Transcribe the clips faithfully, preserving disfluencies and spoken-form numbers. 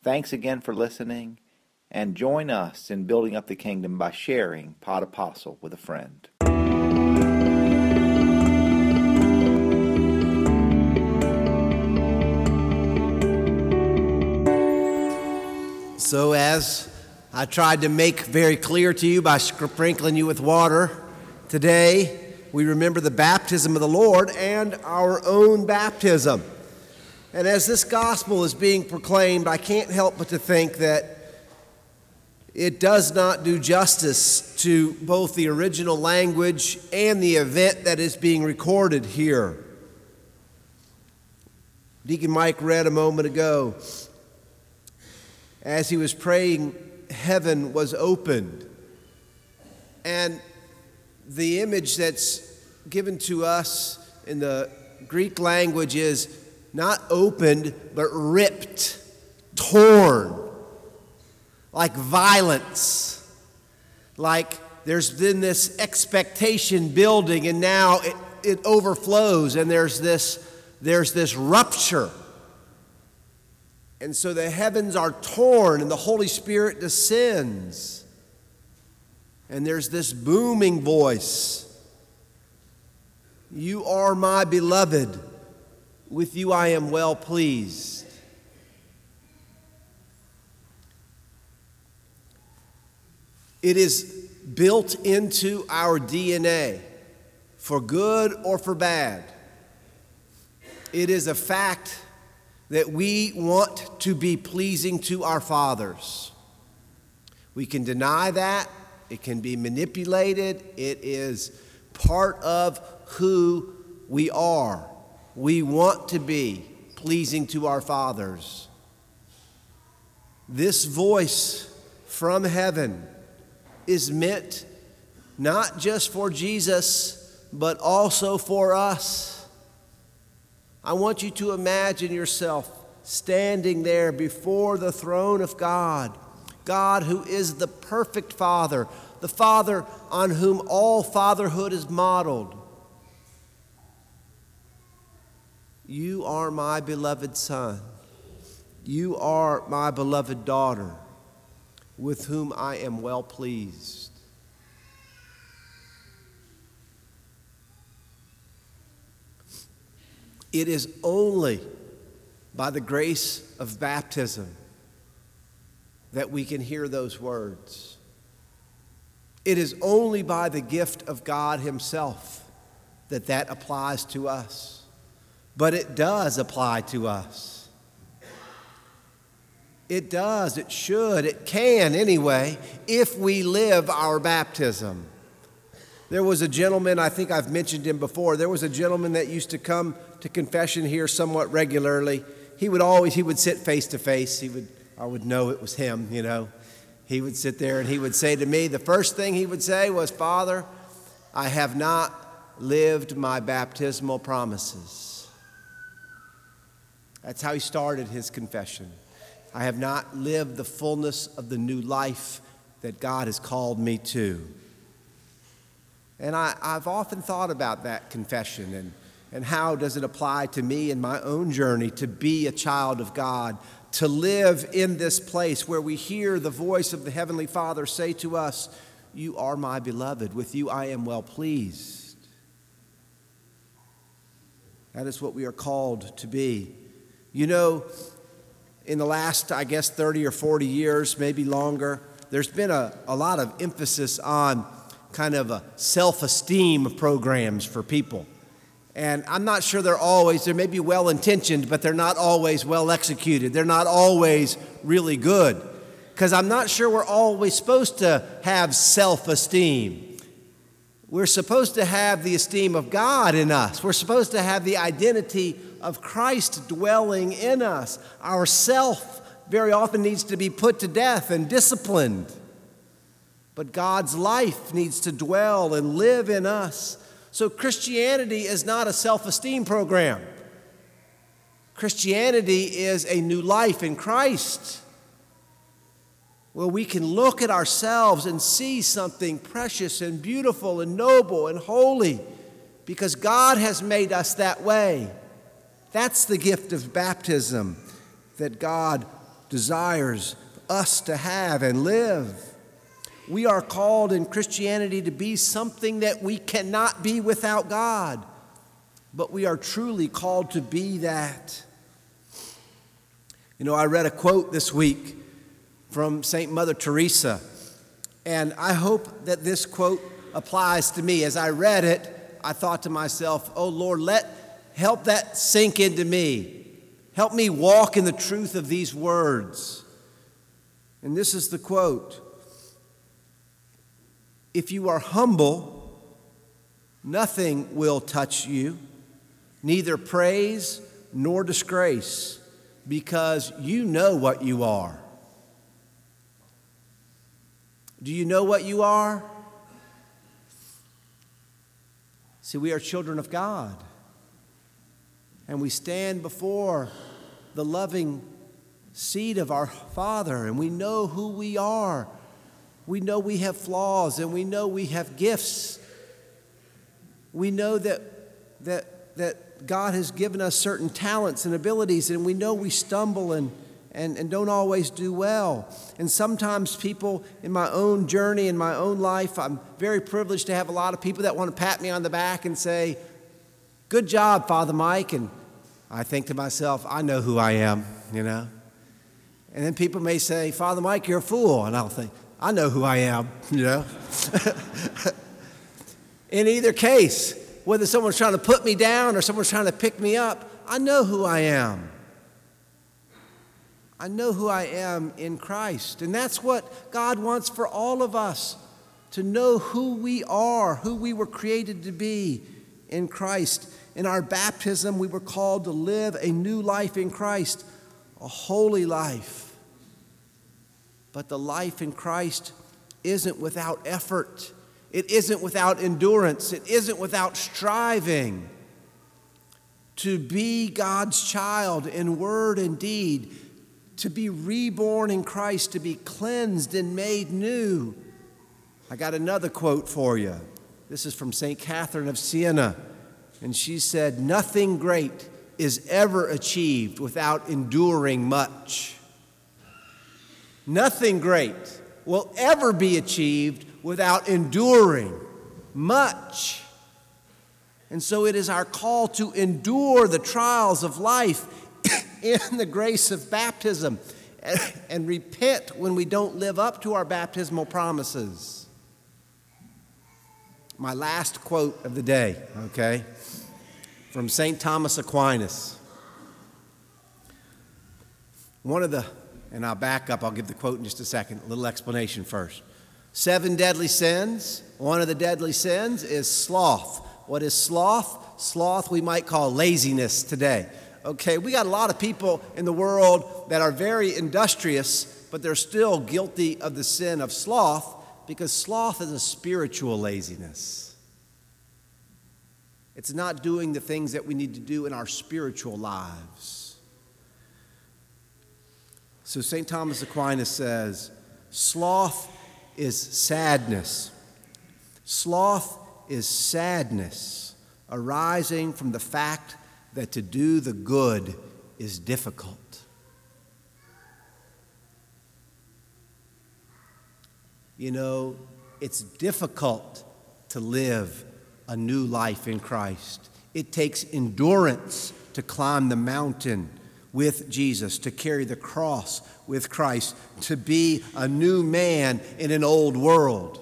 Thanks again for listening, and join us in building up the kingdom by sharing Pod Apostle with a friend. So as I tried to make very clear to you by sprinkling you with water, today we remember the baptism of the Lord and our own baptism. And as this gospel is being proclaimed, I can't help but to think that it does not do justice to both the original language and the event that is being recorded here. Deacon Mike read a moment ago, as he was praying, heaven was opened. And the image that's given to us in the Greek language is not opened, but ripped, torn, like violence. Like there's been this expectation building, and now it, it overflows, and there's this, there's this rupture. And so the heavens are torn and the Holy Spirit descends. And there's this booming voice. You are my beloved. With you I am well pleased. It is built into our D N A, for good or for bad. It is a fact that we want to be pleasing to our fathers. We can deny that. It can be manipulated. It is part of who we are. We want to be pleasing to our fathers. This voice from heaven is meant not just for Jesus, but also for us. I want you to imagine yourself standing there before the throne of God, God who is the perfect Father, the Father on whom all fatherhood is modeled. You are my beloved Son. You are my beloved daughter, with whom I am well pleased. It is only by the grace of baptism that we can hear those words. It is only by the gift of God Himself that that applies to us. But it does apply to us. It does, it should, it can anyway, if we live our baptism. There was a gentleman, I think I've mentioned him before, there was a gentleman that used to come to confession here somewhat regularly. He would always, he would sit face to face. He would, I would know it was him, you know. He would sit there and he would say to me, the first thing he would say was, Father, I have not lived my baptismal promises. That's how he started his confession. I have not lived the fullness of the new life that God has called me to. And I, I've often thought about that confession and, and how does it apply to me in my own journey to be a child of God, to live in this place where we hear the voice of the Heavenly Father say to us, you are my beloved, with you I am well pleased. That is what we are called to be. You know, in the last, I guess, thirty or forty years, maybe longer, there's been a, a lot of emphasis on kind of a self-esteem programs for people. And I'm not sure they're always, they may be well-intentioned, but they're not always well-executed. They're not always really good. Because I'm not sure we're always supposed to have self-esteem. We're supposed to have the esteem of God in us. We're supposed to have the identity of Christ dwelling in us. Our self very often needs to be put to death and disciplined. But God's life needs to dwell and live in us. So Christianity is not a self-esteem program. Christianity is a new life in Christ, where we can look at ourselves and see something precious and beautiful and noble and holy because God has made us that way. That's the gift of baptism that God desires us to have and live. We are called in Christianity to be something that we cannot be without God, but we are truly called to be that. You know, I read a quote this week from Saint Mother Teresa, and I hope that this quote applies to me. As I read it, I thought to myself, oh Lord, let help that sink into me. Help me walk in the truth of these words. And this is the quote: if you are humble, nothing will touch you, neither praise nor disgrace, because you know what you are. Do you know what you are? See, we are children of God, and we stand before the loving seat of our Father, and we know who we are. We know we have flaws, and we know we have gifts. We know that, that, that God has given us certain talents and abilities, and we know we stumble and, and, and don't always do well. And sometimes people in my own journey, in my own life, I'm very privileged to have a lot of people that want to pat me on the back and say, good job, Father Mike. And I think to myself, I know who I am, you know. And then people may say, Father Mike, you're a fool. And I'll think, I know who I am, you know. In either case, whether someone's trying to put me down or someone's trying to pick me up, I know who I am. I know who I am in Christ. And that's what God wants for all of us, to know who we are, who we were created to be in Christ. In our baptism, we were called to live a new life in Christ, a holy life. But the life in Christ isn't without effort. It isn't without endurance. It isn't without striving to be God's child in word and deed, to be reborn in Christ, to be cleansed and made new. I got another quote for you. This is from Saint Catherine of Siena, and she said, nothing great is ever achieved without enduring much. Nothing great will ever be achieved without enduring much. And so it is our call to endure the trials of life in the grace of baptism and, and repent when we don't live up to our baptismal promises. My last quote of the day, okay, from Saint Thomas Aquinas. One of the And I'll back up, I'll give the quote in just a second, a little explanation first. Seven deadly sins. One of the deadly sins is sloth. What is sloth? Sloth we might call laziness today. Okay, we got a lot of people in the world that are very industrious, but they're still guilty of the sin of sloth, because sloth is a spiritual laziness. It's not doing the things that we need to do in our spiritual lives. So Saint Thomas Aquinas says, sloth is sadness. Sloth is sadness arising from the fact that to do the good is difficult. You know, it's difficult to live a new life in Christ. It takes endurance to climb the mountain with Jesus, to carry the cross with Christ, to be a new man in an old world.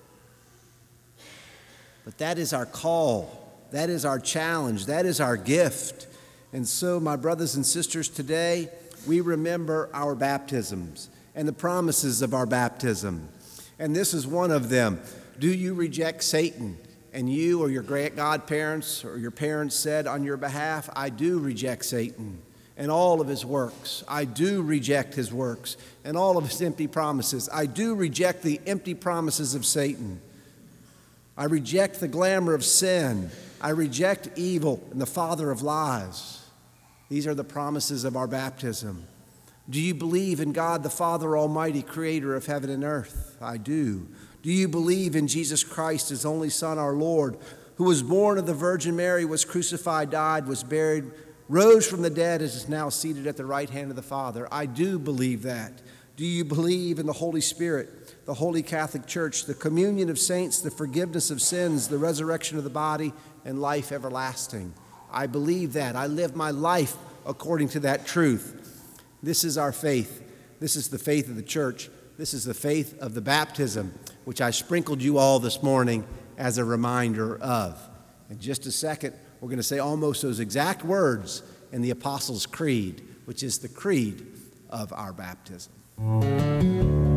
But that is our call. That is our challenge. That is our gift. And so, my brothers and sisters, today we remember our baptisms and the promises of our baptism. And this is one of them. Do you reject Satan? And you or your great godparents or your parents said on your behalf, I do reject Satan and all of his works. I do reject his works and all of his empty promises. I do reject the empty promises of Satan. I reject the glamour of sin. I reject evil and the father of lies. These are the promises of our baptism. Do you believe in God the Father Almighty, creator of heaven and earth? I do. Do you believe in Jesus Christ, his only Son, our Lord, who was born of the Virgin Mary, was crucified, died, was buried, rose from the dead, and is now seated at the right hand of the Father. I do believe that. Do you believe in the Holy Spirit, the Holy Catholic Church, the communion of saints, the forgiveness of sins, the resurrection of the body, and life everlasting? I believe that. I live my life according to that truth. This is our faith. This is the faith of the church. This is the faith of the baptism, which I sprinkled you all this morning as a reminder of. In just a second, we're going to say almost those exact words in the Apostles' Creed, which is the creed of our baptism.